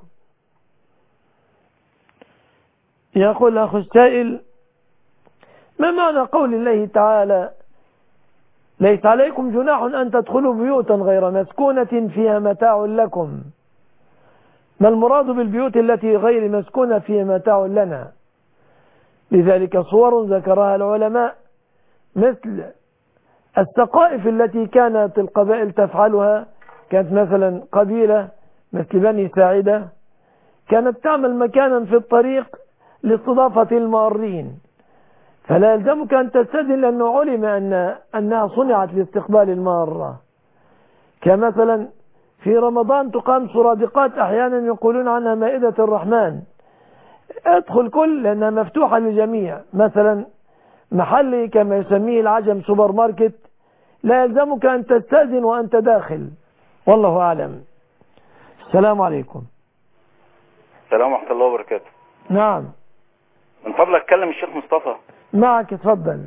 يقول أخو السائل: ما معنى قول الله تعالى: ليس عليكم جناح أن تدخلوا بيوتا غير مسكونة فيها متاع لكم؟ ما المراد بالبيوت التي غير مسكونة فيها متاع لنا؟ لذلك صور ذكرها العلماء، مثل السقائف التي كانت القبائل تفعلها. كانت مثلا قبيلة مثل بني ساعدة كانت تعمل مكانا في الطريق لاستضافة المارين، فلا يلزمك أن تستدل لأنه علم أنها صنعت لاستقبال المارة. كمثلا في رمضان تقام سرادقات أحيانا يقولون عنها مائدة الرحمن، ادخل كل لأنها مفتوحة للجميع. مثلا محلي كما يسميه العجم سوبر ماركت، لا يلزمك أن تستأذن وأنت داخل، والله أعلم. السلام عليكم. السلام ورحمة الله وبركاته. نعم. من فضلك كلم الشيخ مصطفى. معك، اتفضل.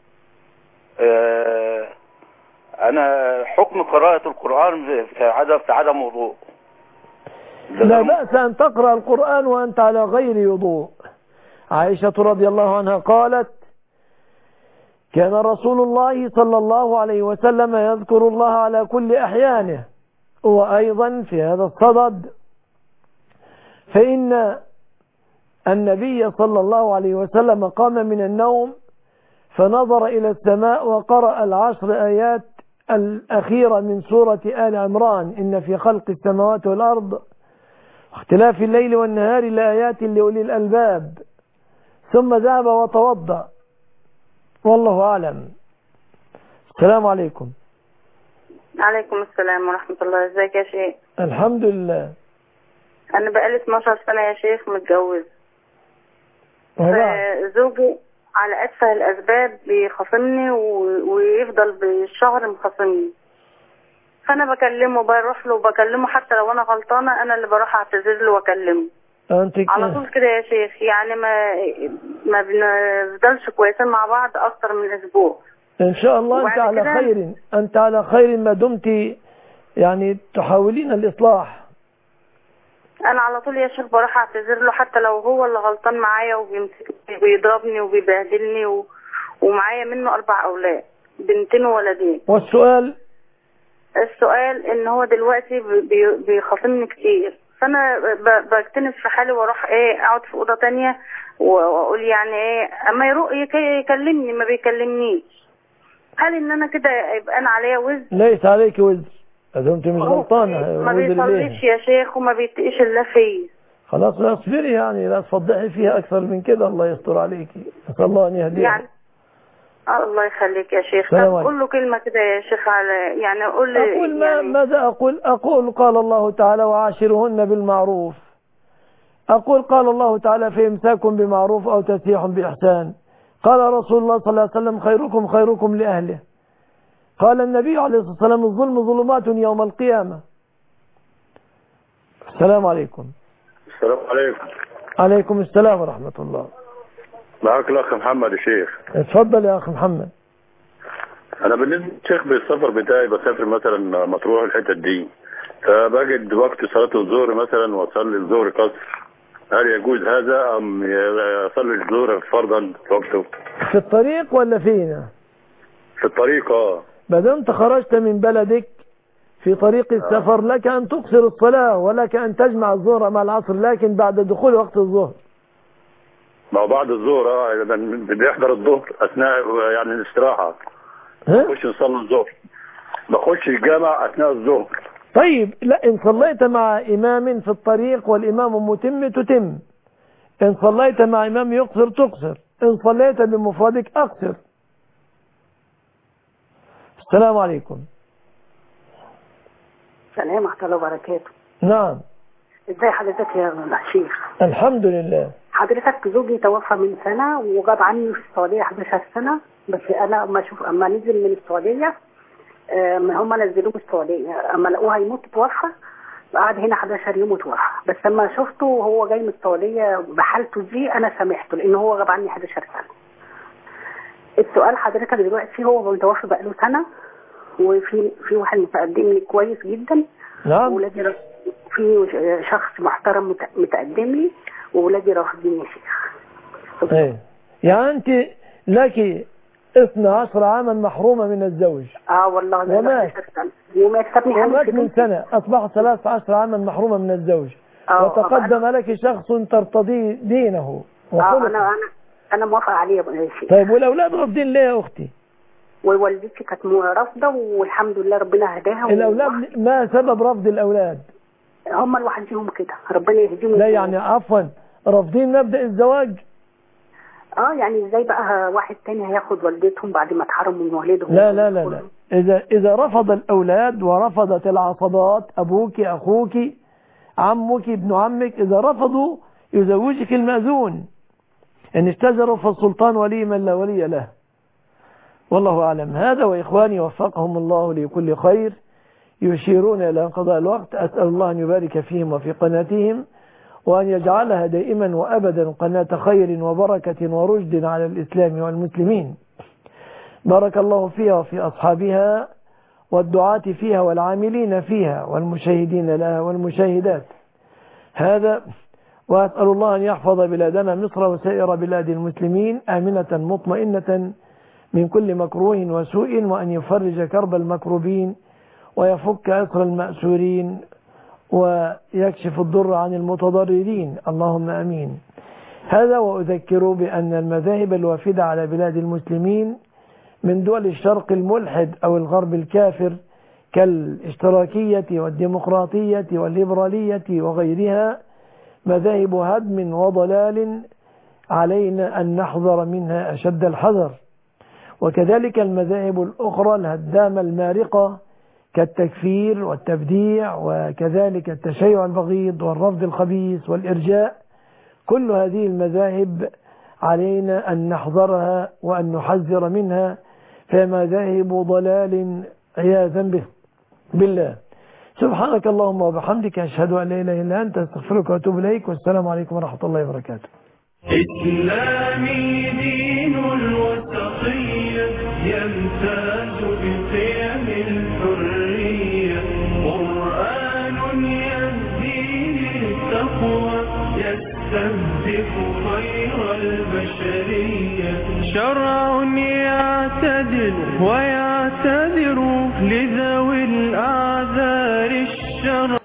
أنا حكم قراءة القرآن في عدم وضوء. لا بأس أن تقرأ القرآن وأنت على غير وضوء. عائشة رضي الله عنها قالت: كان رسول الله صلى الله عليه وسلم يذكر الله على كل أحيانه. وأيضا في هذا الصدد فإن النبي صلى الله عليه وسلم قام من النوم فنظر إلى السماء وقرأ 10 آيات الأخيرة من سورة آل عمران: إن في خلق السماوات والأرض واختلاف الليل والنهار لآيات لأولي الألباب، ثم ذهب وتوضأ، والله أعلم. السلام عليكم. عليكم السلام ورحمة الله. ازيك يا شيخ؟ الحمد لله. أنا بقالي 12 سنة يا شيخ متجوز. زوجي على أتفه الأسباب بيخاصمني ويفضل بالشهر مخاصمني، فأنا بكلمه، بروح له وبكلمه، حتى لو أنا غلطانة أنا اللي بروح أعتذر له وأكلمه على طول كده يا شيخ. يعني ما بنفضلش كويسين مع بعض أكتر من أسبوع. إن شاء الله أنت على خير، أنت على خير ما دمت يعني تحاولين الإصلاح. انا على طول يا شيخ بروح اعتذر له، حتى لو هو اللي غلطان معايا وبيمسكني وبيضربني وبيبهدلني ومعايا منه 4 أولاد، 2 وولدين. والسؤال ان هو دلوقتي بيخاصمني كتير، فانا بكتنف في حالي واروح اقعد في اوضه تانية واقول يعني اما يروق يكلمني ما بيكلمنيش. هل ان انا كده يبقى انا عليا وزر؟ ليس عليك وزر، اذا انت مش غلطانه. ما بيصليش يا شيخ وما بيتقيش الا فيا. خلاص لا اصبري، يعني لا تفضحي فيها اكثر من كده، الله يستر عليكي، نسال الله ان يهديك. يعني الله يخليك يا شيخ. طب قول له كلمه كده يا شيخ، على يعني قول لي. اقول يعني ماذا اقول قال الله تعالى وعاشرهن بالمعروف. اقول قال الله تعالى في امساك بمعروف او تسريح باحسان. قال رسول الله صلى الله عليه وسلم خيركم خيركم لاهله. قال النبي عليه الصلاه والسلام الظلم ظلمات يوم القيامه. السلام عليكم. السلام عليكم. عليكم السلام ورحمه الله. معك الاخ محمد يا شيخ. اتفضل يا اخ محمد. انا بالنسبه للشيخ بالسفر بتاعي بسافر مثلا مطروح الحتت دي، فبجد وقت صلاه الظهر مثلا واصلي الظهر قصر، هل يجوز هذا ام اصلي الظهر فرضا في وقته؟ في الطريق ولا فينا؟ في الطريق. بدل انت خرجت من بلدك في طريق السفر لك ان تقصر الصلاه ولك ان تجمع الظهر مع العصر، لكن بعد دخول وقت الظهر. ما هو بعد الظهر بيحضر الظهر اثناء يعني الاستراحه، بخش نصلي الظهر، بخش الجامع اثناء الظهر. طيب لا، ان صليت مع امام في الطريق والامام متم تتم، ان صليت مع امام يقصر تقصر، ان صليت بمفردك اقصر. السلام عليكم. السلام ورحمة الله وبركاته. نعم. ازاي حضرتك يا شيخ؟ الحمد لله. حضرتك زوجي توفى من سنة وغاب عني في السعودية 11 سنة، بس انا اما نزل من السعودية هم نزلوه من السعودية، اما لقوه هيموت توفى، قعد هنا 11 يوم وتوفى، بس اما شفته وهو جاي من السعودية بحالته دي انا سامحته لان هو غاب عني 11 سنة. السؤال حضرتك دلوقتي هو متوفى بقاله سنة، وفي واحد متقدم لي كويس جدا. نعم. ولادي في شخص محترم متقدم لي وولادي رافضين يا شيخ. ايه يعني انت لك 12 عاما محرومة من الزوج. والله ومات من سنة، اصبحت 13 عاما محرومة من الزوج. وتقدم لك شخص ترتضي دينه وخلقه. انا موافقة عليه يا شيخ. طيب والاولاد رافضين ليه يا اختي؟ ووالدتي كانت رافضة والحمد لله ربنا هداها. الاولاد ما سبب رفض الاولاد؟ هم لوحدهم كده، ربنا يهديهم. لا يعني عفوا رافضين مبدأ الزواج. يعني ازاي بقى واحد تاني هياخد والدتهم بعد ما اتحرموا من والدهم؟ لا لا لا لا، اذا رفض الاولاد ورفضت العصبات، ابوك اخوك عمك ابن عمك، اذا رفضوا يزوجك المأذون. ان اشتجروا فالسلطان ولي من لا ولي له. والله أعلم. هذا وإخواني وفقهم الله لكل خير يشيرون إلى انقضاء الوقت. أسأل الله أن يبارك فيهم وفي قناتهم، وأن يجعلها دائما وأبدا قناة خير وبركة ورشد على الإسلام والمسلمين. بارك الله فيها وفي أصحابها والدعاة فيها والعاملين فيها والمشاهدين لها والمشاهدات. هذا وأسأل الله أن يحفظ بلادنا مصر وسائر بلاد المسلمين آمنة مطمئنة من كل مكروه وسوء، وأن يفرج كرب المكروبين ويفك أسر المأسورين ويكشف الضر عن المتضررين، اللهم أمين. هذا وأذكر بأن المذاهب الوافدة على بلاد المسلمين من دول الشرق الملحد أو الغرب الكافر كالاشتراكية والديمقراطية والليبرالية وغيرها مذاهب هدم وضلال، علينا أن نحذر منها أشد الحذر. وكذلك المذاهب الأخرى الهدامة المارقة كالتكفير والتبديع وكذلك التشيع البغيض والرفض الخبيث والإرجاء، كل هذه المذاهب علينا أن نحذرها وأن نحذر منها، فمذاهب ضلال عياذا بالله. سبحانك اللهم وبحمدك، أشهد أن لا إله إلا أنت، أستغفرك وأتوب إليك، والسلام عليكم ورحمة الله وبركاته. إسلامي دين الوسطية يمتاز بقيم الحرية. شرع يعتدل ويعتذر لذوي الأعذار الشرع